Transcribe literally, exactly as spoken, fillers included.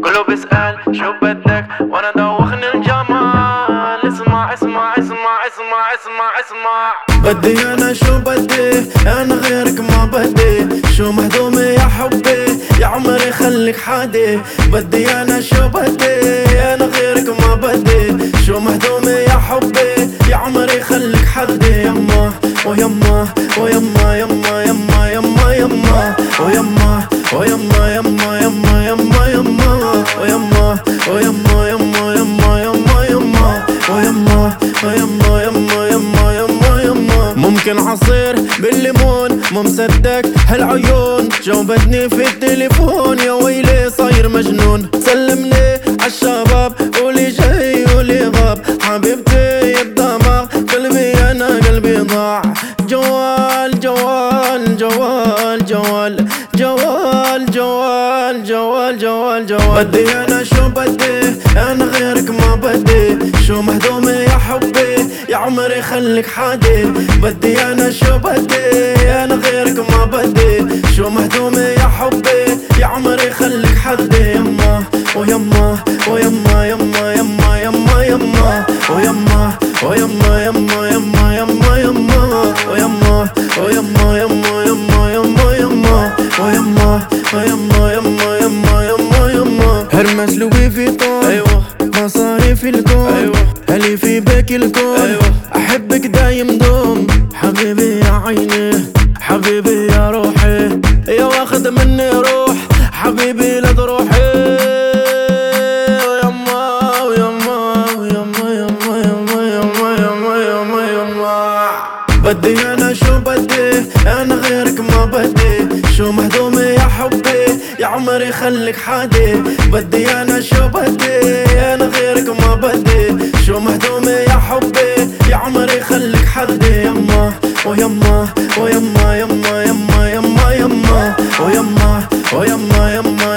كله بيسأل شو بدك وانا دوخني الجمال. اسمع اسمع اسمع اسمع اسمع اسمع بدي انا شو بدي انا غيرك ما بدي. شو مهضومة يا حبي يا عمري خليك حادي. بدي انا شو بدي انا غيرك ما بدي. شو مهضومة يا حبي يا عمري خليك حدي. يما ويما ويما يما يما يما يما ويما ويما يما يما يما يما ويما ويما يما يما يما يما ويما ويما يما يما يما يما. ممكن عصير بالليمون مو مصدق هالعيون. جاوبتني في التليفون يا ويلي صاير مجنون. سلمني عالشباب قولي جاي قولي غاب. حبيبتي يا الدماغ قلبي انا قلبي ضاع. جوال جوال جوال جوال جوال جوال جوال جوال جوال. بدي انا شو بدي انا غيرك ما بدي. شو مهضومة يا حبي يا عمري خليك حادي. بدي انا شو بدي انا غيرك ما بدي. شو مهضومة يا حبي يا عمري خليك حدي. يما ويما ويما يما يما يما يما ويما ويما يما يما يما يما ويما ويما يما يما يما يما ويما ويما يما يما يما يما. هرمس لوي فيتون ايوه مصاري في الكون ايوه هلي في باقي الكون ايوه. احبك دايم دوم حبيبي يا عيني حبيبي يا روحي يا واخد مني روح حبيبي لا تروحي. ويما ويما ويما يما يما يما يما يما يما. بدي انا شو بدي انا غيرك ما بدي. شو مهضومة يا حبي يا عمري خليك حادي. بدي انا شو بدي انا غيرك ما بدي. شو مهضومة يا حبي يا عمري خليك حدي. يما ويما ويما يما يما يما يما ويما ويما يما